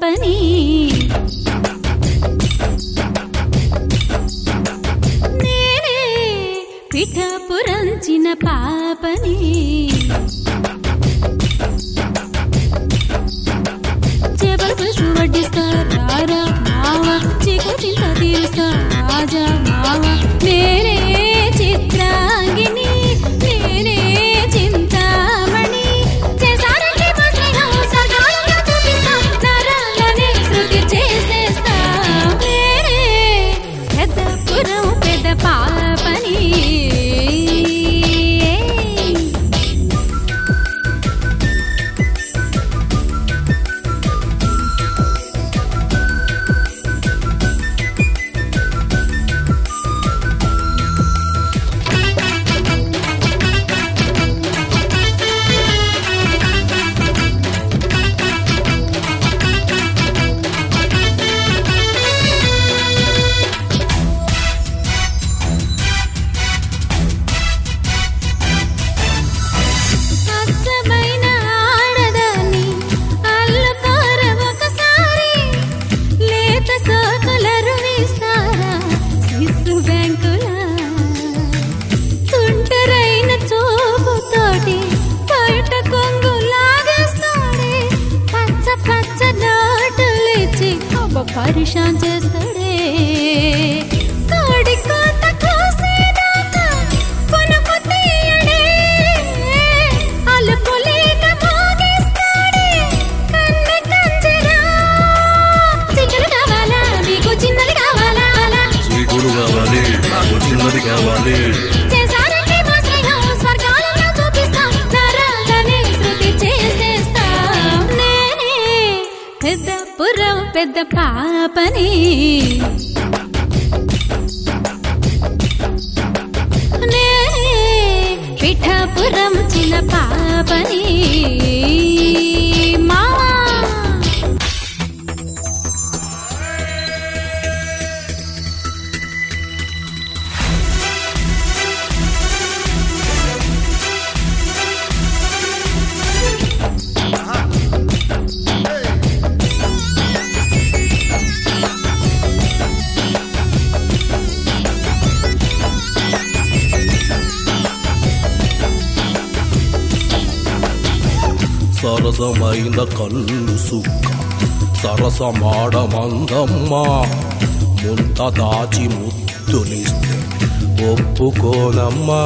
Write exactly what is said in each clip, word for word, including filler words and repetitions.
పాపని నేనే పిఠాపురం చిన్న పాపని చేపల పులుసు వడ్డిస్తా రారా మావా చీకు చింత తీరుస్తా రాజా మావా నేనే చిత్రాంగిని నేనే చింతామణి చేసారంటే మా స్నేహం సగాలంగా చూపిస్తా నరాలనే శృతి చేసేస్తా నేనే పెద్దపురం పెద్ద పాపని పరిశాన్ చేస్తాడే కాడి కోత కోసేదాకా కొనుకు తీయడే అలుపులేక మోగిస్తాడే కన్నె కంజరా చిన్నలు కావాలా మీకు చిన్నది కావాలా చీకులు కావాలి నాకు చిన్నది కావాలి చేసారంటే మా స్నేహం స్వర్గాలలో చూపిస్తా నరాలనే శృతి చేసేస్తా నేనే పెద్దపురం పెద్ద పాపని నేనే పిఠాపురం చిన్న పాపని మావా సరసమైన కళ్ళు సుక్క సరసమాడమందమ్మా ముంత దాచి ముద్దునిస్తే ఒప్పుకోనమ్మా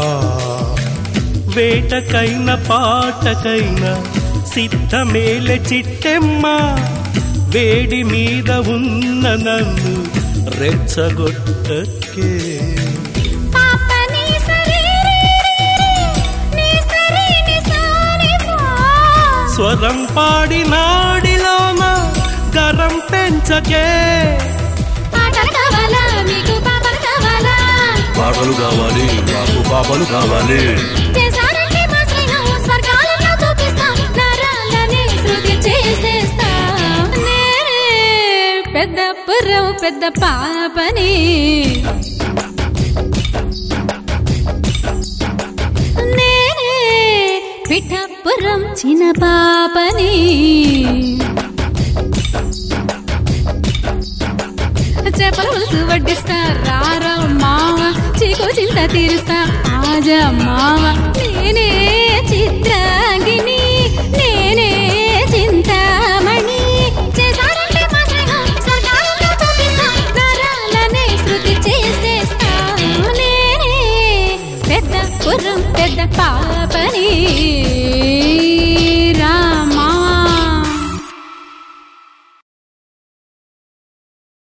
వేటకైన పాటకైన సిద్ధమేలె చిట్టెమ్మ వేడి మీద ఉన్న నన్ను రెచ్చగొట్టకే స్వరం పాడి నాడిలోన గరం పెంచకే పాటలు కావాలా మీకు పాపలు కావాలా పాటలు కావాలి నాకు పాపలు కావాలి చేసారంటే మా స్నేహం స్వర్గాలలో చూపిస్తా నరాలనే శృతి చేసేస్తా నేనే పెద్దపురం పెద్ద పాపని నేనే పిఠాపురం చిన్న పాపని చేపల పులుసు వడ్డిస్తా రారా మావ చీకు చింత తీరుస్తా ఆజా మావ నేనే చిత్రాంగిని